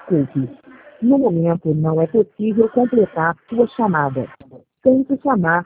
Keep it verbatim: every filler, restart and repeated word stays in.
Desculpe. No momento não é possível completar sua chamada. Tente chamar